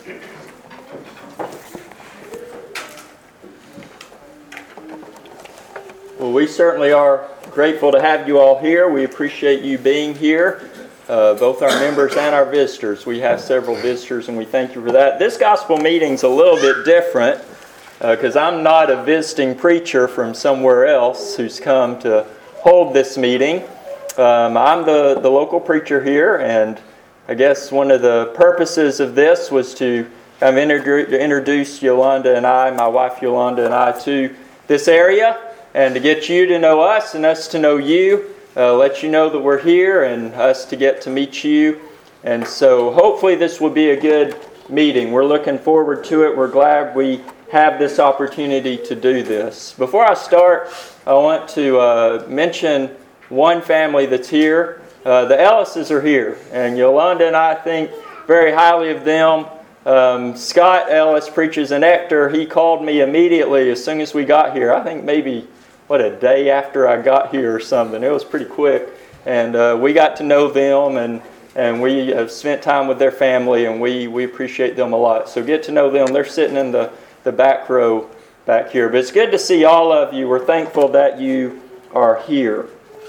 Well, we certainly are grateful to have you all here. We appreciate you being here, both our members and our visitors. We have several visitors, and we thank you for that. This gospel meeting's a little bit different because I'm not a visiting preacher from somewhere else who's come to hold this meeting. I'm the local preacher here, and I guess one of the purposes of this was to introduce Yolanda and I, my wife Yolanda and I, to this area, and to get you to know us and us to know you, let you know that we're here and us to get to meet you. And so hopefully this will be a good meeting. We're looking forward to it. We're glad we have this opportunity to do this. Before I start, I want to mention one family that's here. The Ellises are here, and Yolanda and I think very highly of them. Scott Ellis preaches in Ector. He called me immediately as soon as we got here. I think maybe a day after I got here or something. It was pretty quick. And we got to know them, and we have spent time with their family, and we appreciate them a lot. So get to know them. They're sitting in the back row back here. But it's good to see all of you. We're thankful that you are here.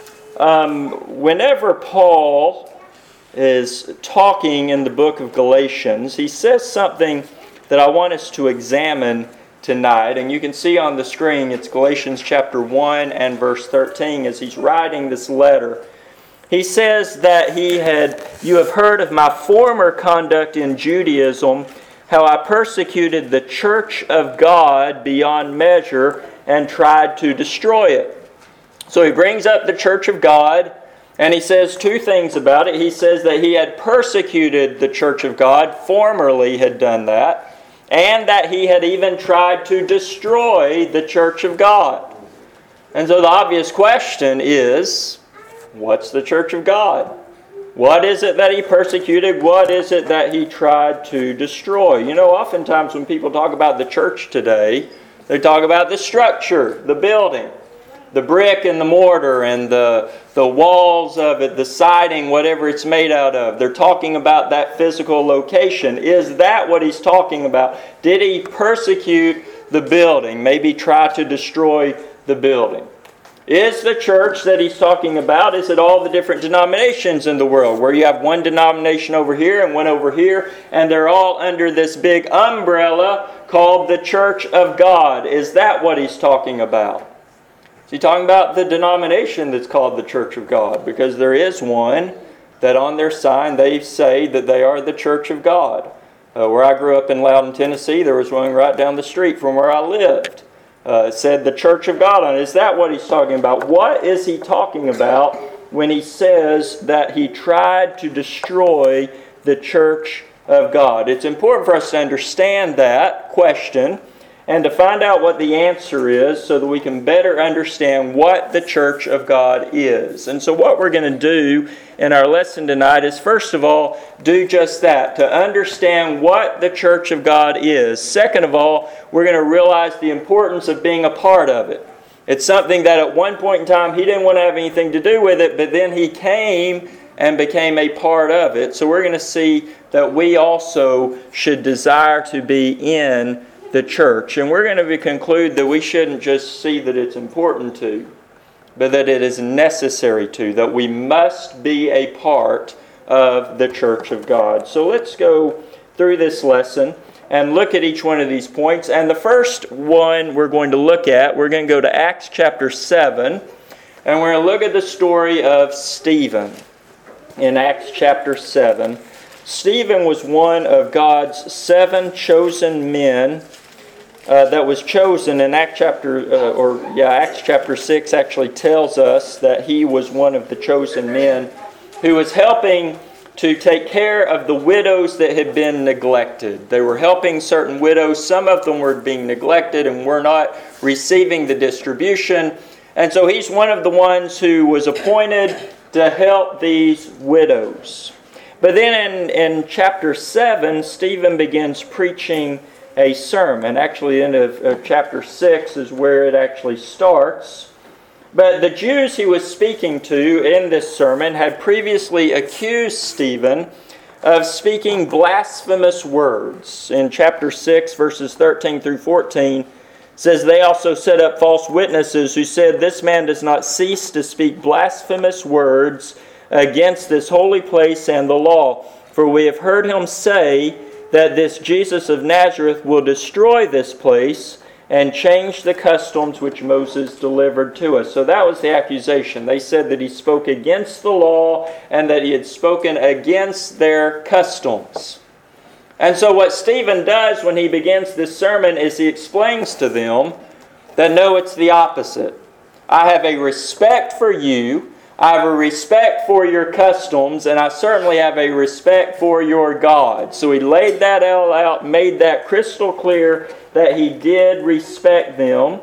Whenever Paul is talking in the book of Galatians, he says something that I want us to examine tonight, and you can see on the screen, it's Galatians chapter 1 and verse 13 as he's writing this letter. He says that you have heard of my former conduct in Judaism, how I persecuted the church of God beyond measure and tried to destroy it. So he brings up the church of God, and he says two things about it. He says that he had persecuted the church of God, formerly had done that, and that he had even tried to destroy the church of God. And so the obvious question is, what's the church of God? What is it that he persecuted? What is it that he tried to destroy? You know, oftentimes when people talk about the church today, they talk about the structure, the building, the brick and the mortar and the walls of it, the siding, whatever it's made out of. They're talking about that physical location. Is that what he's talking about? Did he persecute the building? Maybe try to destroy the building? Is the church that he's talking about, is it all the different denominations in the world, where you have one denomination over here and one over here, and they're all under this big umbrella called the Church of God? Is that what he's talking about? Is he talking about the denomination that's called the Church of God? Because there is one that on their sign they say that they are the Church of God. Where I grew up in Loudon, Tennessee, there was one right down the street from where I lived. It said the Church of God on it. Is that what he's talking about? What is he talking about when he says that he tried to destroy the Church of God? It's important for us to understand that question and to find out what the answer is so that we can better understand what the Church of God is. And so what we're going to do in our lesson tonight is, first of all, do just that, to understand what the Church of God is. Second of all, we're going to realize the importance of being a part of it. It's something that at one point in time he didn't want to have anything to do with it, but then he came and became a part of it. So we're going to see that we also should desire to be in the church. And we're going to conclude that we shouldn't just see that it's important to, but that it is necessary to, that we must be a part of the church of God. So let's go through this lesson and look at each one of these points. And the first one we're going to look at, we're going to go to Acts chapter 7, and we're going to look at the story of Stephen in Acts chapter 7. Stephen was one of God's 7 chosen men that was chosen in Acts chapter 6 actually tells us that he was one of the chosen men who was helping to take care of the widows that had been neglected. They were helping certain widows. Some of them were being neglected and were not receiving the distribution. And so he's one of the ones who was appointed to help these widows. But then in chapter 7, Stephen begins preaching a sermon. Actually, in chapter 6 is where it actually starts. But the Jews he was speaking to in this sermon had previously accused Stephen of speaking blasphemous words. In chapter 6, verses 13 through 14, it says, "They also set up false witnesses who said, 'This man does not cease to speak blasphemous words against this holy place and the law. For we have heard him say that this Jesus of Nazareth will destroy this place and change the customs which Moses delivered to us.'" So that was the accusation. They said that he spoke against the law and that he had spoken against their customs. And so what Stephen does when he begins this sermon is he explains to them that no, it's the opposite. I have a respect for you, I have a respect for your customs, and I certainly have a respect for your God. So he laid that all out, made that crystal clear that he did respect them,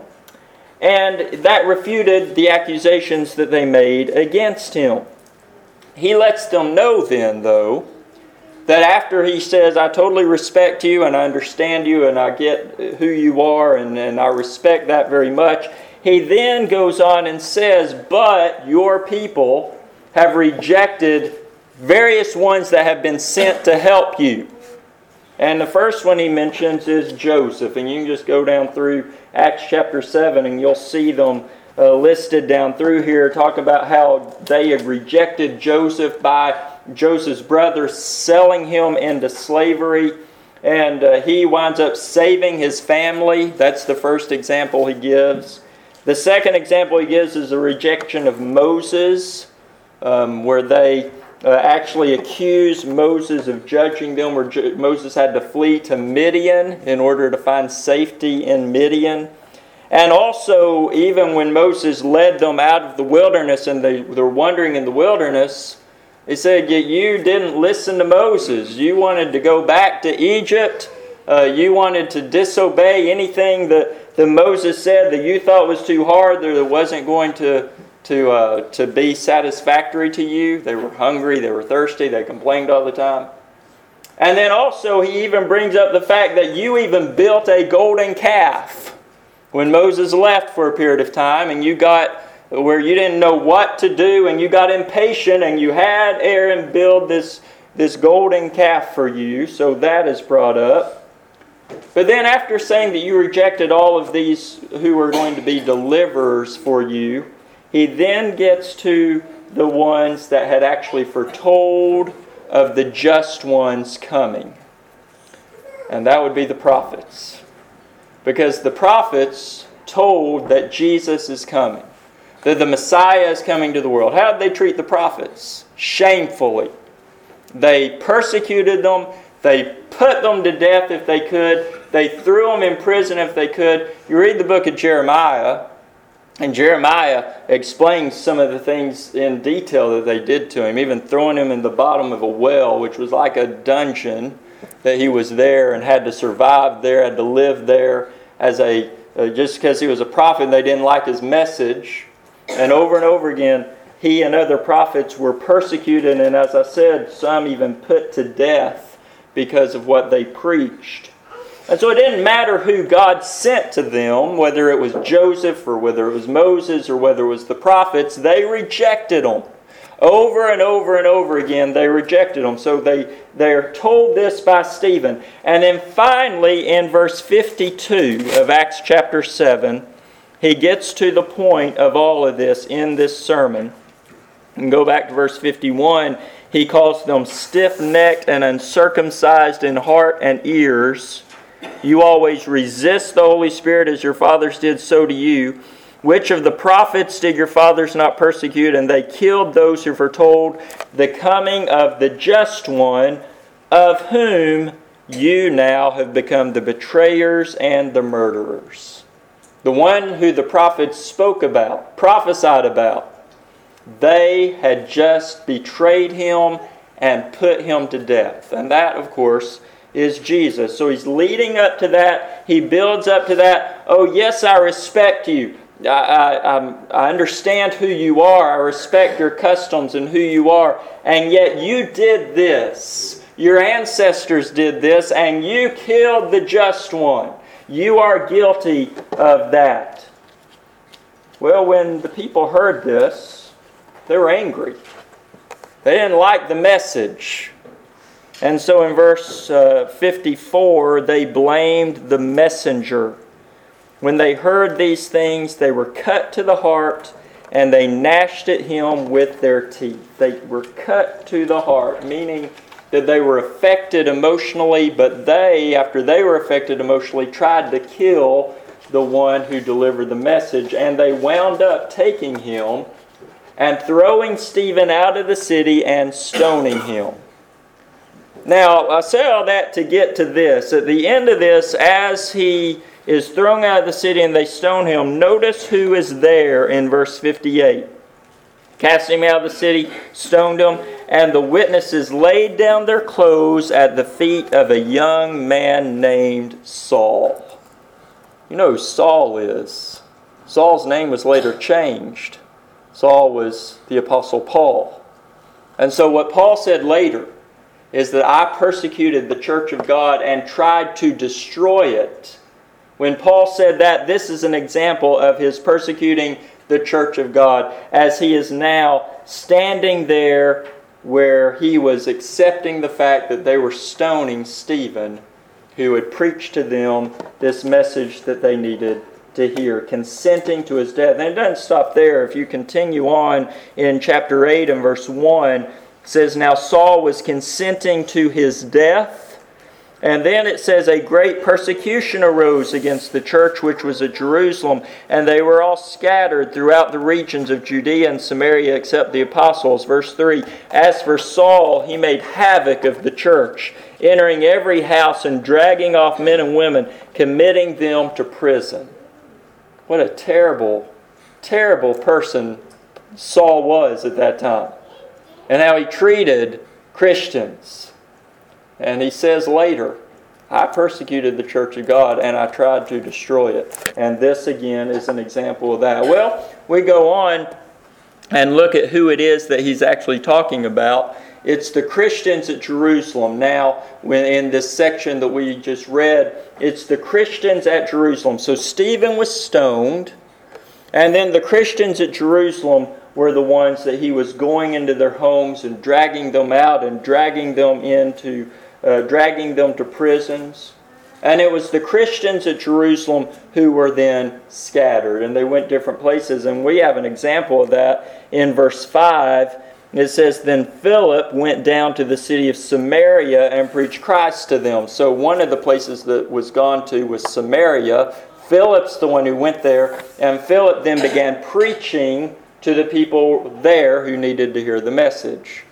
and that refuted the accusations that they made against him. He lets them know then, though, that after he says, "I totally respect you and I understand you and I get who you are and I respect that very much," he then goes on and says, "But your people have rejected various ones that have been sent to help you." And the first one he mentions is Joseph. And you can just go down through Acts chapter 7 and you'll see them listed down through here. Talk about how they have rejected Joseph by Joseph's brothers selling him into slavery. And he winds up saving his family. That's the first example he gives. The second example he gives is the rejection of Moses, where they actually accused Moses of judging them, where Moses had to flee to Midian in order to find safety in Midian. And also, even when Moses led them out of the wilderness and they were wandering in the wilderness, he said, "You didn't listen to Moses. You wanted to go back to Egypt. You wanted to disobey anything that Moses said that you thought was too hard, that it wasn't going to be satisfactory to you." They were hungry, they were thirsty, they complained all the time. And then also he even brings up the fact that you even built a golden calf when Moses left for a period of time, and you got where you didn't know what to do and you got impatient and you had Aaron build this golden calf for you. So that is brought up. But then after saying that you rejected all of these who were going to be deliverers for you, he then gets to the ones that had actually foretold of the just ones coming. And that would be the prophets. Because the prophets told that Jesus is coming, that the Messiah is coming to the world. How did they treat the prophets? Shamefully. They persecuted them. They put them to death if they could. They threw them in prison if they could. You read the book of Jeremiah, and Jeremiah explains some of the things in detail that they did to him, even throwing him in the bottom of a well, which was like a dungeon, that he was there and had to survive there, had to live there as just because he was a prophet and they didn't like his message. And over again, he and other prophets were persecuted, and as I said, some even put to death because of what they preached. And so it didn't matter who God sent to them, whether it was Joseph or whether it was Moses or whether it was the prophets, they rejected them. Over and over again, they rejected them. So they are told this by Stephen. And then finally, in verse 52 of Acts chapter 7, he gets to the point of all of this in this sermon. And go back to verse 51. He calls them stiff-necked and uncircumcised in heart and ears. You always resist the Holy Spirit as your fathers did, so do you. Which of the prophets did your fathers not persecute? And they killed those who foretold the coming of the just one, of whom you now have become the betrayers and the murderers. The one who the prophets spoke about, prophesied about, they had just betrayed him and put him to death. And that, of course, is Jesus. So he's leading up to that. He builds up to that. Oh, yes, I respect you. I understand who you are. I respect your customs and who you are. And yet you did this. Your ancestors did this, and you killed the just one. You are guilty of that. Well, when the people heard this, they were angry. They didn't like the message. And so in verse 54, they blamed the messenger. When they heard these things, they were cut to the heart, and they gnashed at him with their teeth. They were cut to the heart, meaning that they were affected emotionally, but they, after they were affected emotionally, tried to kill the one who delivered the message. And they wound up taking him and throwing Stephen out of the city and stoning him. Now, I say all that to get to this. At the end of this, as he is thrown out of the city and they stone him, notice who is there in verse 58. Cast him out of the city, stoned him, and the witnesses laid down their clothes at the feet of a young man named Saul. You know who Saul is. Saul's name was later changed. Saul was the Apostle Paul. And so what Paul said later is that I persecuted the church of God and tried to destroy it. When Paul said that, this is an example of his persecuting the church of God, as he is now standing there where he was accepting the fact that they were stoning Stephen, who had preached to them this message that they needed to hear, consenting to his death. And it doesn't stop there. If you continue on in chapter 8 and verse 1, it says, Now Saul was consenting to his death. And then it says, A great persecution arose against the church which was at Jerusalem, and they were all scattered throughout the regions of Judea and Samaria except the apostles. Verse 3, As for Saul, he made havoc of the church, entering every house and dragging off men and women, committing them to prison. What a terrible, terrible person Saul was at that time. And how he treated Christians. And he says later, I persecuted the church of God and I tried to destroy it. And this again is an example of that. Well, we go on and look at who it is that he's actually talking about. It's the Christians at Jerusalem. Now, when in this section that we just read, it's the Christians at Jerusalem. So Stephen was stoned, and then the Christians at Jerusalem were the ones that he was going into their homes and dragging them out and dragging them to prisons. And it was the Christians at Jerusalem who were then scattered, and they went different places. And we have an example of that in verse 5. It says, Then Philip went down to the city of Samaria and preached Christ to them. So one of the places that was gone to was Samaria. Philip's the one who went there, and Philip then began preaching to the people there who needed to hear the message.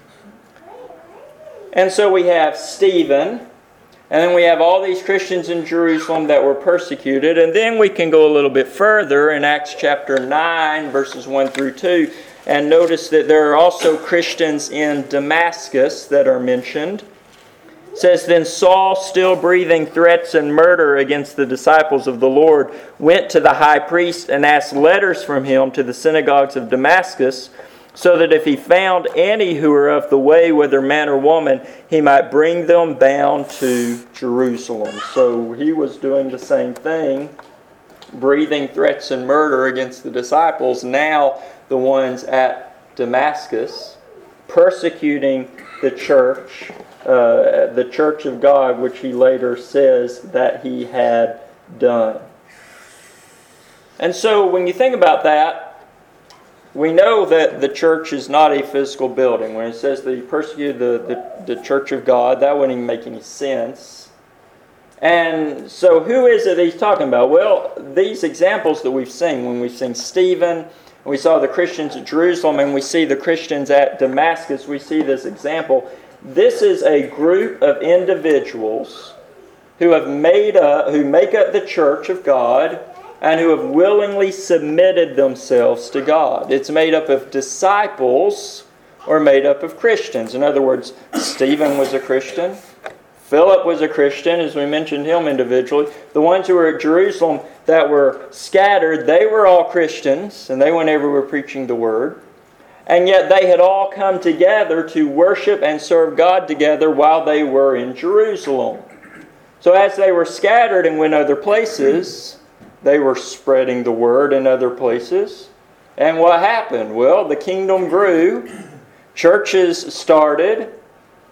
And so we have Stephen, and then we have all these Christians in Jerusalem that were persecuted. And then we can go a little bit further in Acts chapter 9, verses 1 through 2, and notice that there are also Christians in Damascus that are mentioned. It says, Then Saul, still breathing threats and murder against the disciples of the Lord, went to the high priest and asked letters from him to the synagogues of Damascus, so that if he found any who were of the way, whether man or woman, he might bring them bound to Jerusalem. So he was doing the same thing, breathing threats and murder against the disciples, now the ones at Damascus, persecuting the church of God, which he later says that he had done. And so when you think about that, we know that the church is not a physical building. When it says that he persecuted the church of God, that wouldn't even make any sense. And so who is it that he's talking about? Well, these examples that we've seen, when we've seen Stephen, we saw the Christians at Jerusalem, and we see the Christians at Damascus, we see this example. This is a group of individuals who make up the church of God, and who have willingly submitted themselves to God. It's made up of disciples or made up of Christians. In other words, Stephen was a Christian. Philip was a Christian, as we mentioned him individually. The ones who were at Jerusalem that were scattered, they were all Christians, and they went everywhere preaching the Word. And yet they had all come together to worship and serve God together while they were in Jerusalem. So as they were scattered and went other places, they were spreading the word in other places. And what happened? Well, the kingdom grew, churches started,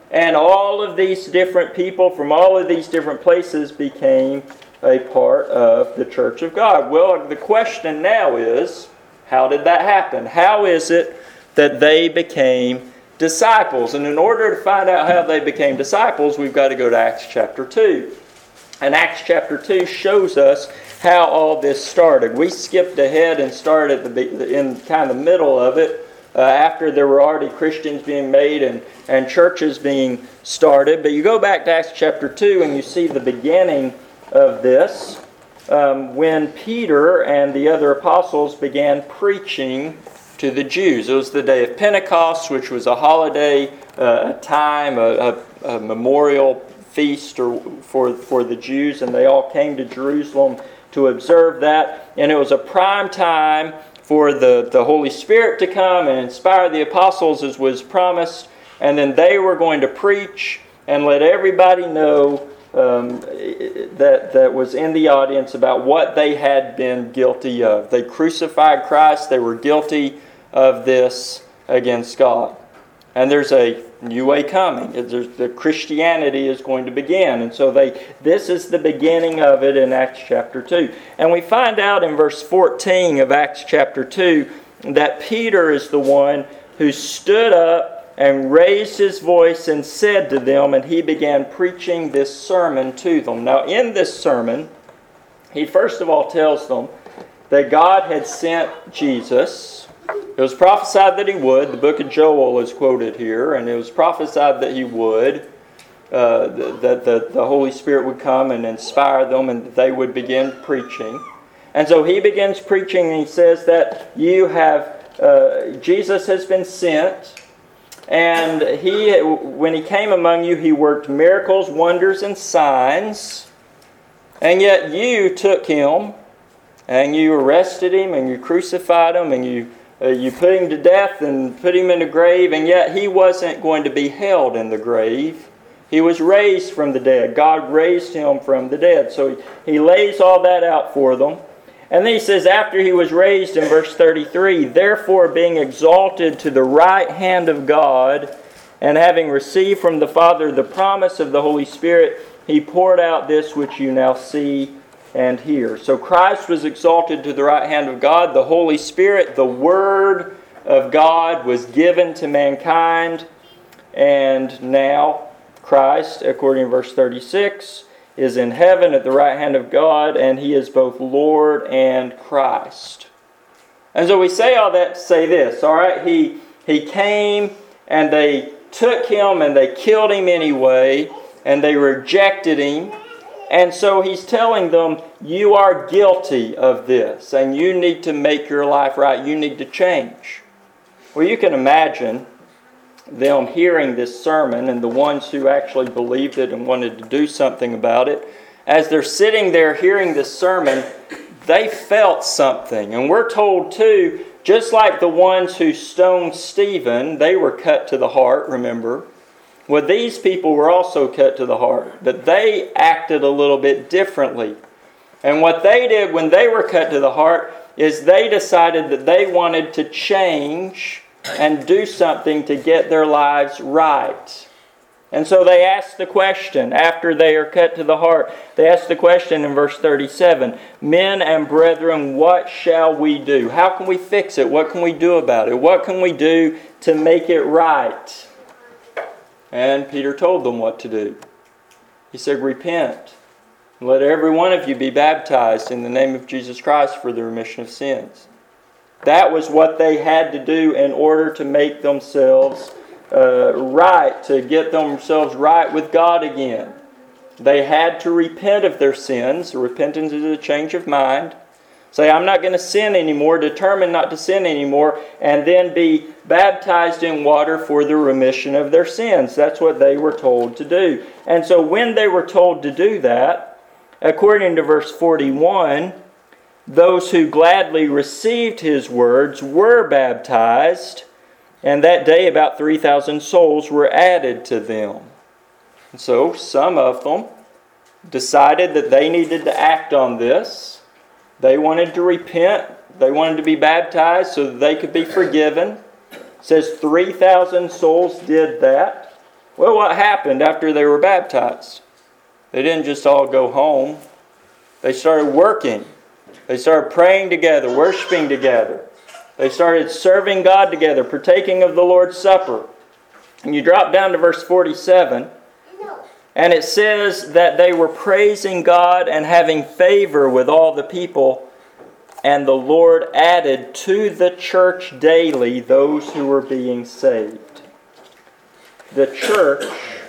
And all of these different people from all of these different places became a part of the church of God. Well, the question now is, how did that happen? How is it that they became disciples? And in order to find out how they became disciples, we've got to go to Acts chapter 2. And Acts chapter 2 shows us how all this started. We skipped ahead and started in kind of the middle of it, after there were already Christians being made and churches being started. But you go back to Acts chapter 2 and you see the beginning of this, when Peter and the other apostles began preaching to the Jews. It was the day of Pentecost, which was a holiday, a time, a memorial feast for the Jews, and they all came to Jerusalem to observe that. And it was a prime time for the Holy Spirit to come and inspire the apostles as was promised. And then they were going to preach and let everybody know that was in the audience about what they had been guilty of. They crucified Christ. They were guilty of this against God. And there's a new way coming. The Christianity is going to begin. And so this is the beginning of it in Acts chapter 2. And we find out in verse 14 of Acts chapter 2 that Peter is the one who stood up and raised his voice and said to them, and he began preaching this sermon to them. Now in this sermon, he first of all tells them that God had sent Jesus. It was prophesied that he would. The book of Joel is quoted here, and it was prophesied that he would, that the Holy Spirit would come and inspire them, and they would begin preaching. And so he begins preaching, and he says that Jesus has been sent, and when he came among you, he worked miracles, wonders, and signs, and yet you took him, and you arrested him, and you crucified him, and you put him to death and put him in a grave, and yet he wasn't going to be held in the grave. He was raised from the dead. God raised him from the dead. So he lays all that out for them. And then he says, after he was raised in verse 33, therefore being exalted to the right hand of God, and having received from the Father the promise of the Holy Spirit, he poured out this which you now see and hear. So Christ was exalted to the right hand of God. The Holy Spirit, the Word of God, was given to mankind. And now Christ, according to verse 36, is in heaven at the right hand of God, and he is both Lord and Christ. And so we say all that to say this, all right? He came, and they took him, and they killed him anyway, and they rejected him. And so he's telling them, you are guilty of this, and you need to make your life right. You need to change. Well, you can imagine them hearing this sermon, and the ones who actually believed it and wanted to do something about it. As they're sitting there hearing this sermon, they felt something. And we're told too, just like the ones who stoned Stephen, they were cut to the heart, remember? Well, these people were also cut to the heart, but they acted a little bit differently. And what they did when they were cut to the heart is they decided that they wanted to change and do something to get their lives right. And so they asked the question, after they are cut to the heart, they asked the question in verse 37, men and brethren, what shall we do? How can we fix it? What can we do about it? What can we do to make it right? And Peter told them what to do. He said, repent. Let every one of you be baptized in the name of Jesus Christ for the remission of sins. That was what they had to do in order to make themselves right, to get themselves right with God again. They had to repent of their sins. Repentance is a change of mind. Say, I'm not going to sin anymore, determine not to sin anymore, and then be baptized in water for the remission of their sins. That's what they were told to do. And so when they were told to do that, according to verse 41, those who gladly received his words were baptized, and that day about 3,000 souls were added to them. And so some of them decided that they needed to act on this. They wanted to repent. They wanted to be baptized so that they could be forgiven. It says 3,000 souls did that. Well, what happened after they were baptized? They didn't just all go home. They started working. They started praying together, worshiping together. They started serving God together, partaking of the Lord's Supper. And you drop down to verse 47, and it says that they were praising God and having favor with all the people, and the Lord added to the church daily those who were being saved. The church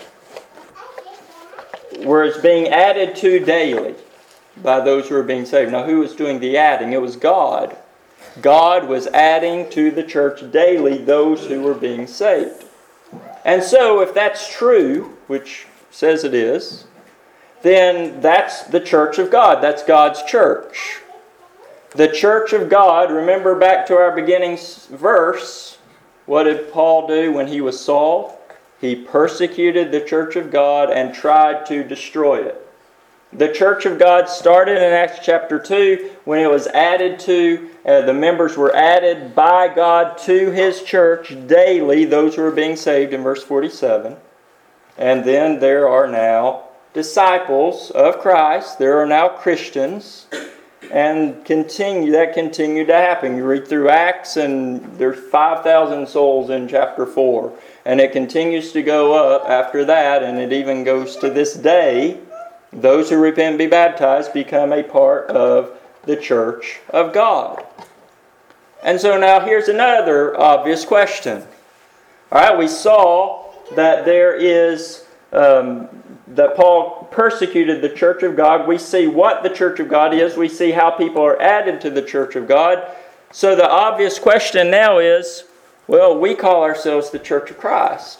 was being added to daily by those who were being saved. Now, who was doing the adding? It was God. God was adding to the church daily those who were being saved. And so, if that's true, which says it is, then that's the church of God. That's God's church. The church of God, remember back to our beginning verse, what did Paul do when he was Saul? He persecuted the church of God and tried to destroy it. The church of God started in Acts chapter 2 when it was added to, the members were added by God to His church daily, those who are being saved in verse 47. And then there are now disciples of Christ. There are now Christians. And that continued to happen. You read through Acts and there's 5,000 souls in chapter 4. And it continues to go up after that, and it even goes to this day. Those who repent and be baptized become a part of the church of God. And so now here's another obvious question. All right, we saw that there is, that Paul persecuted the church of God. We see what the church of God is. We see how people are added to the church of God. So the obvious question now is, well, we call ourselves the Church of Christ.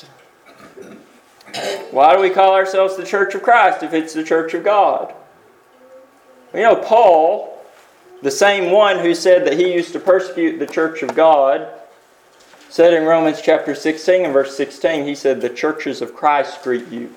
Why do we call ourselves the Church of Christ if it's the Church of God? You know, Paul, the same one who said that he used to persecute the Church of God, said in Romans chapter 16 and verse 16, he said, the churches of Christ greet you.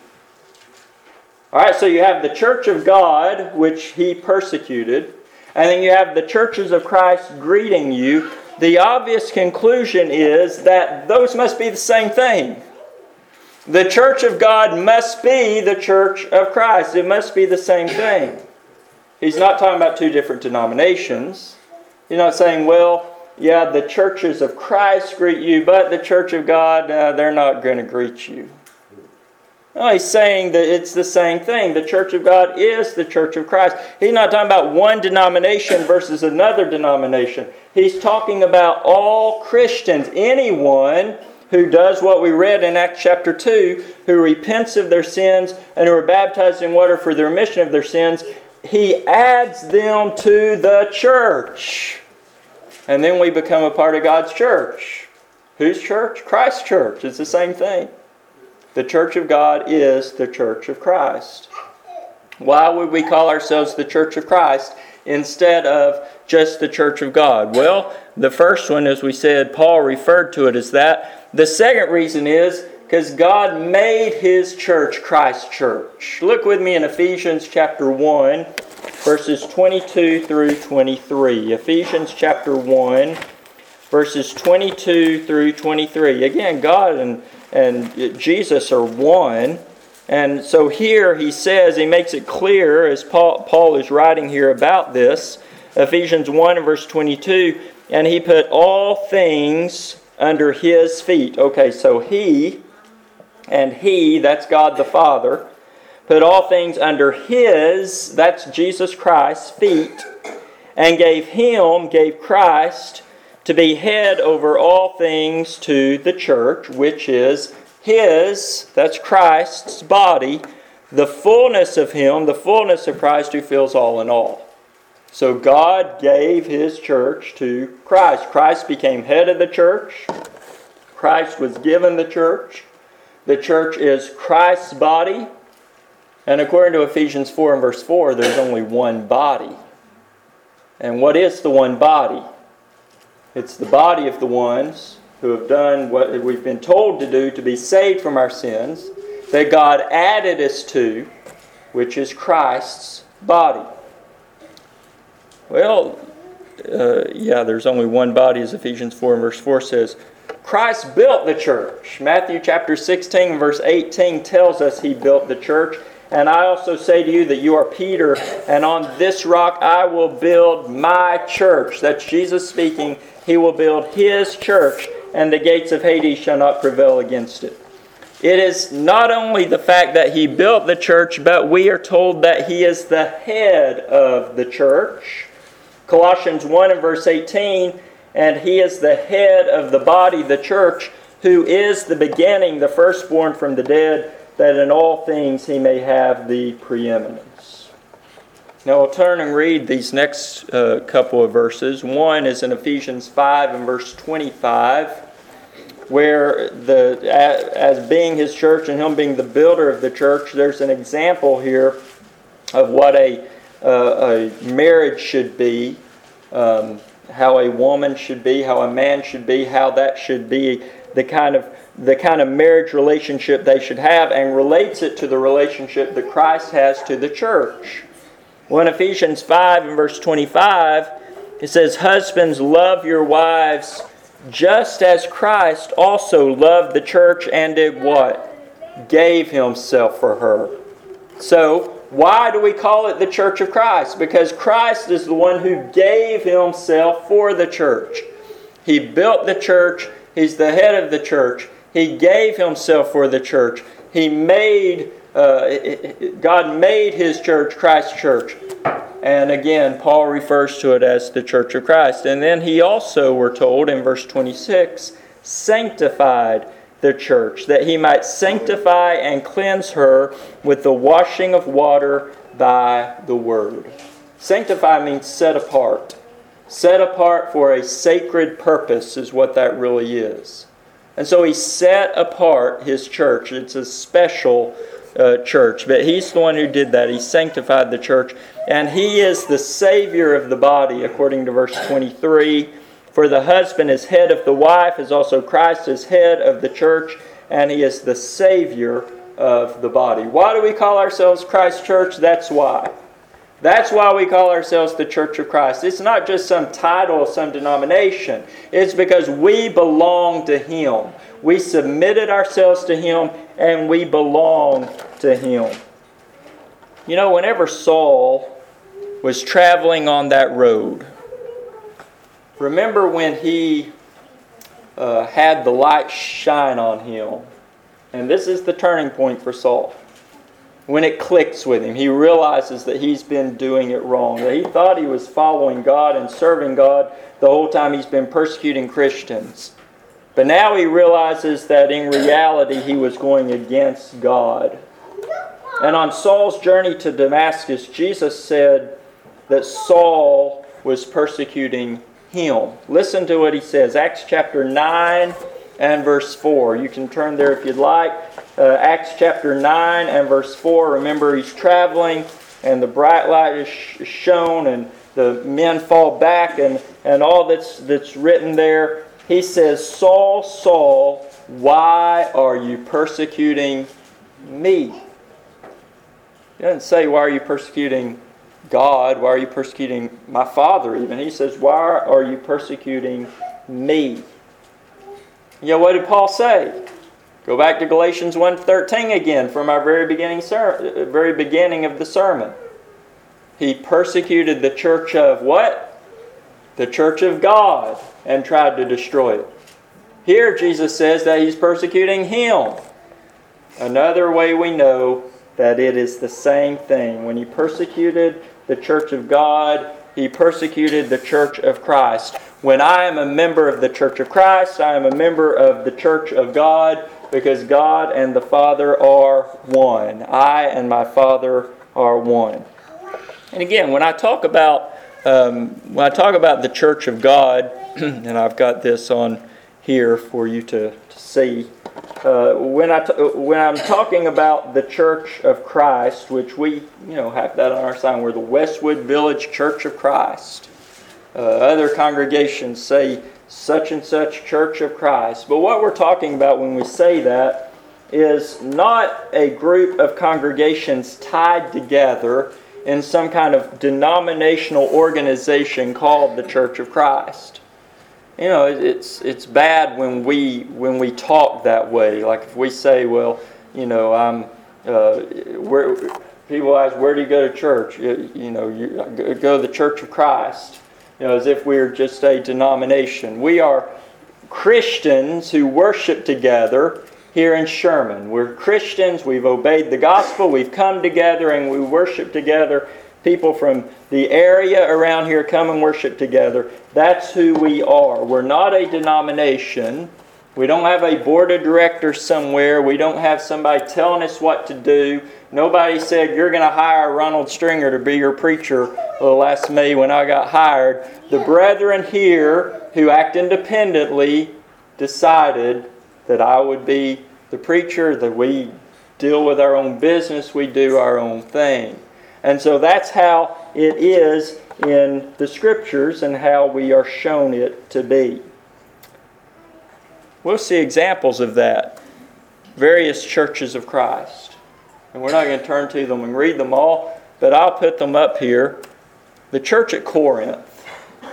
All right, so you have the Church of God, which he persecuted, and then you have the churches of Christ greeting you. The obvious conclusion is that those must be the same thing. The church of God must be the church of Christ. It must be the same thing. He's not talking about two different denominations. He's not saying, well, yeah, the churches of Christ greet you, but the church of God, they're not going to greet you. No, he's saying that it's the same thing. The church of God is the church of Christ. He's not talking about one denomination versus another denomination. He's talking about all Christians. Anyone who does what we read in Acts chapter 2, who repents of their sins and who are baptized in water for the remission of their sins, he adds them to the church. And then we become a part of God's church. Whose church? Christ's church. It's the same thing. The church of God is the church of Christ. Why would we call ourselves the church of Christ instead of just the church of God? Well, the first one, as we said, Paul referred to it as that. The second reason is because God made His church Christ's church. Look with me in Ephesians chapter 1, verses 22 through 23. Ephesians chapter 1, verses 22 through 23. Again, God and Jesus are one. And so here he says, he makes it clear as Paul is writing here about this, Ephesians 1 and verse 22, and he put all things under His feet. Okay, so He, that's God the Father, put all things under His, that's Jesus Christ's feet, and gave Christ to be head over all things to the church, which is His, that's Christ's body, the fullness of Him, the fullness of Christ who fills all in all. So God gave His church to Christ. Christ became head of the church. Christ was given the church. The church is Christ's body. And according to Ephesians 4 and verse 4, there's only one body. And what is the one body? It's the body of the ones who have done what we've been told to do to be saved from our sins, that God added us to, which is Christ's body. Well, there's only one body, as Ephesians 4 and verse 4 says. Christ built the church. Matthew chapter 16 verse 18 tells us He built the church. And I also say to you that you are Peter, and on this rock I will build my church. That's Jesus speaking. He will build His church, and the gates of Hades shall not prevail against it. It is not only the fact that He built the church, but we are told that He is the head of the church. Colossians 1 and verse 18, and He is the head of the body, the church, who is the beginning, the firstborn from the dead, that in all things He may have the preeminence. Now we'll turn and read these next couple of verses. One is in Ephesians 5 and verse 25, where as being His church and Him being the builder of the church, there's an example here of what a marriage should be, how a woman should be, how a man should be, how that should be the kind of marriage relationship they should have, and relates it to the relationship that Christ has to the church. Well, in Ephesians 5 and verse 25, it says, "Husbands, love your wives, just as Christ also loved the church and did what? Gave Himself for her." So, why do we call it the Church of Christ? Because Christ is the one who gave Himself for the church. He built the church. He's the head of the church. He gave Himself for the church. God made His church Christ's church. And again, Paul refers to it as the Church of Christ. And then He also, we're told in verse 26, sanctified the church, that He might sanctify and cleanse her with the washing of water by the word. Sanctify means set apart. Set apart for a sacred purpose is what that really is. And so He set apart His church. It's a special church. But He's the one who did that. He sanctified the church. And He is the Savior of the body, according to verse 23. For the husband is head of the wife, as also Christ is head of the church, and He is the Savior of the body. Why do we call ourselves Christ's church? That's why. That's why we call ourselves the Church of Christ. It's not just some title of some denomination. It's because we belong to Him. We submitted ourselves to Him, and we belong to Him. You know, whenever Saul was traveling on that road, remember when he had the light shine on him? And this is the turning point for Saul. When it clicks with him, he realizes that he's been doing it wrong. That he thought he was following God and serving God the whole time he's been persecuting Christians. But now he realizes that in reality he was going against God. And on Saul's journey to Damascus, Jesus said that Saul was persecuting him. Listen to what He says. Acts chapter 9 and verse 4. You can turn there if you'd like. Acts chapter 9 and verse 4. Remember, he's traveling and the bright light is shown and the men fall back and all that's written there. He says, "Saul, Saul, why are you persecuting me?" He doesn't say, "Why are you persecuting God? Why are you persecuting my Father?" Even he says, "Why are you persecuting me?" You know, what did Paul say? Go back to Galatians 1:13 again from our very beginning of the sermon. He persecuted the church of what? The church of God, and tried to destroy it. Here Jesus says that He's persecuting Him. Another way we know that it is the same thing. When He persecuted the church of God, He persecuted the church of Christ. When I am a member of the church of Christ, I am a member of the church of God, because God and the Father are one. I and my Father are one. And again, when I talk about the church of God, and I've got this on here for you to see. When I'm talking about the Church of Christ, which we have that on our sign, we're the Westwood Village Church of Christ. Other congregations say such and such Church of Christ. But what we're talking about when we say that is not a group of congregations tied together in some kind of denominational organization called the Church of Christ. it's bad when we talk that way. Like if we say, well, where people ask, where do you go to church? You go to the Church of Christ. As if we're just a denomination. We are Christians who worship together here in Sherman. We're Christians. We've obeyed the gospel. We've come together and we worship together. People from the area around here come and worship together. That's who we are. We're not a denomination. We don't have a board of directors somewhere. We don't have somebody telling us what to do. Nobody said, you're going to hire Ronald Stringer to be your preacher last May when I got hired. The brethren here who act independently decided that I would be the preacher, that we deal with our own business, we do our own thing. And so that's how it is in the Scriptures and how we are shown it to be. We'll see examples of that. Various churches of Christ. And we're not going to turn to them and read them all, but I'll put them up here. The church at Corinth,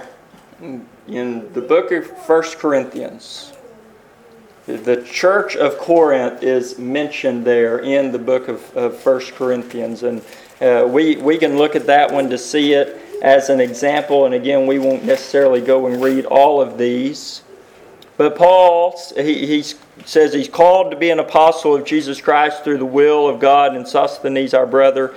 in the book of 1 Corinthians, the church of Corinth is mentioned there in the book of 1 Corinthians. And we can look at that one to see it as an example. And again, we won't necessarily go and read all of these. But Paul, he says he's called to be an apostle of Jesus Christ through the will of God, and Sosthenes our brother,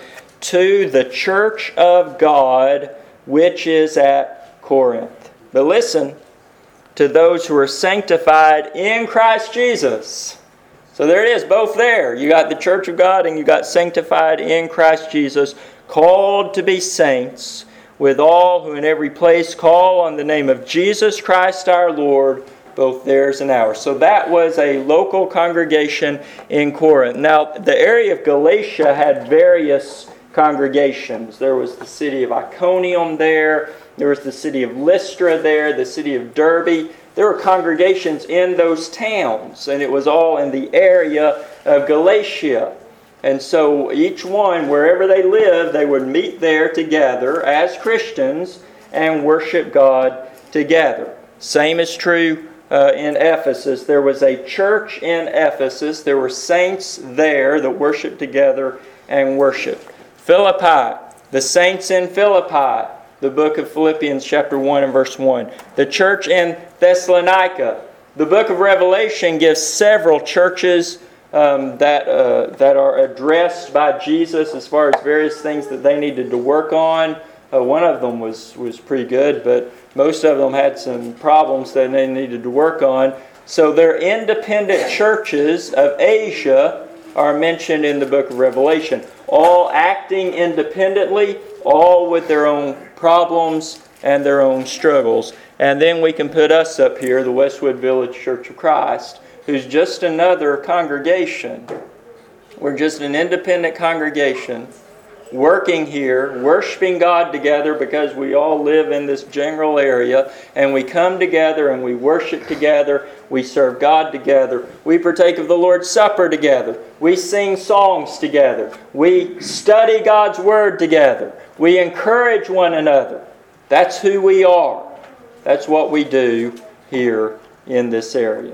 to the church of God which is at Corinth. But listen, to those who are sanctified in Christ Jesus. So there it is, both there. You got the church of God and you got sanctified in Christ Jesus, called to be saints, with all who in every place call on the name of Jesus Christ our Lord, both theirs and ours. So that was a local congregation in Corinth. Now, the area of Galatia had various congregations. There was the city of Iconium there. There was the city of Lystra there, the city of Derbe. There were congregations in those towns, and it was all in the area of Galatia. And so each one, wherever they lived, they would meet there together as Christians and worship God together. Same is true in Ephesus. There was a church in Ephesus. There were saints there that worshiped together and worshiped. Philippi, the saints in Philippi, the book of Philippians chapter 1 and verse 1. The church in Thessalonica. The book of Revelation gives several churches that are addressed by Jesus as far as various things that they needed to work on. One of them was pretty good, but most of them had some problems that they needed to work on. So their independent churches of Asia are mentioned in the book of Revelation. All acting independently, all with their own problems and their own struggles. And then we can put us up here, the Westwood Village Church of Christ, who's just another congregation. We're just an independent congregation working here, worshiping God together because we all live in this general area, and we come together and we worship together, we serve God together, we partake of the Lord's Supper together, we sing songs together, we study God's Word together, we encourage one another. That's who we are. That's what we do here in this area.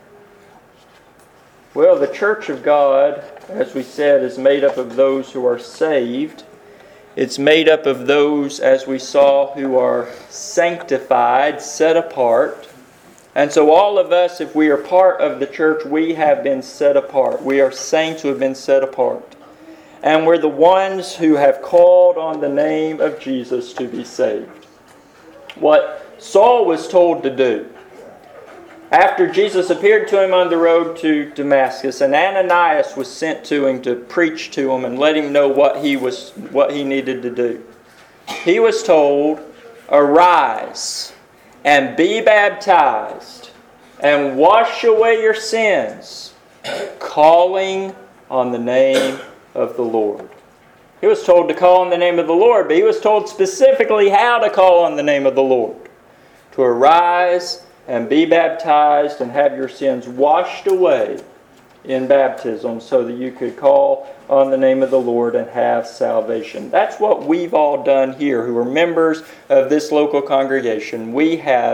Well, the church of God, as we said, is made up of those who are saved. It's made up of those, as we saw, who are sanctified, set apart. And so all of us, if we are part of the church, we have been set apart. We are saints who have been set apart. And we're the ones who have called on the name of Jesus to be saved. What Saul was told to do, after Jesus appeared to him on the road to Damascus, and Ananias was sent to him to preach to him and let him know what he needed to do. He was told, "Arise and be baptized and wash away your sins, calling on the name of the Lord." He was told to call on the name of the Lord, but he was told specifically how to call on the name of the Lord. To arise and be baptized and have your sins washed away in baptism so that you could call on the name of the Lord and have salvation. That's what we've all done here who are members of this local congregation. We have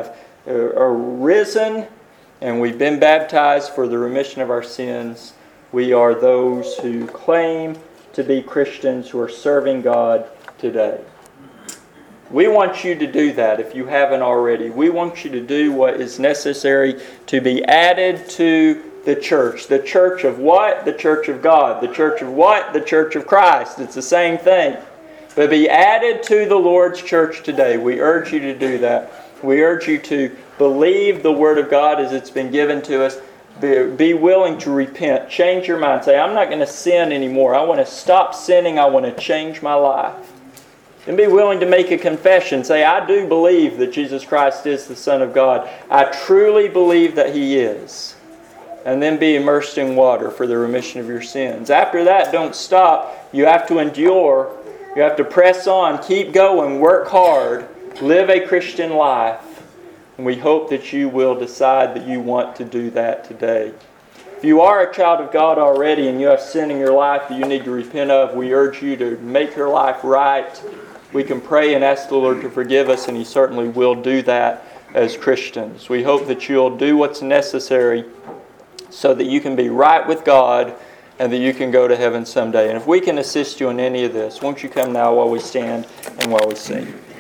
are risen and we've been baptized for the remission of our sins, we are those who claim to be Christians who are serving God today. We want you to do that if you haven't already. We want you to do what is necessary to be added to the church. The church of what? The church of God. The church of what? The church of Christ. It's the same thing. But be added to the Lord's church today. We urge you to do that. We urge you to believe the Word of God as it's been given to us. Be willing to repent. Change your mind. Say, I'm not going to sin anymore. I want to stop sinning. I want to change my life. And be willing to make a confession. Say, I do believe that Jesus Christ is the Son of God. I truly believe that He is. And then be immersed in water for the remission of your sins. After that, don't stop. You have to endure. You have to press on. Keep going. Work hard. Live a Christian life. And we hope that you will decide that you want to do that today. If you are a child of God already and you have sin in your life that you need to repent of, we urge you to make your life right. We can pray and ask the Lord to forgive us, and He certainly will do that as Christians. We hope that you'll do what's necessary so that you can be right with God and that you can go to heaven someday. And if we can assist you in any of this, won't you come now while we stand and while we sing?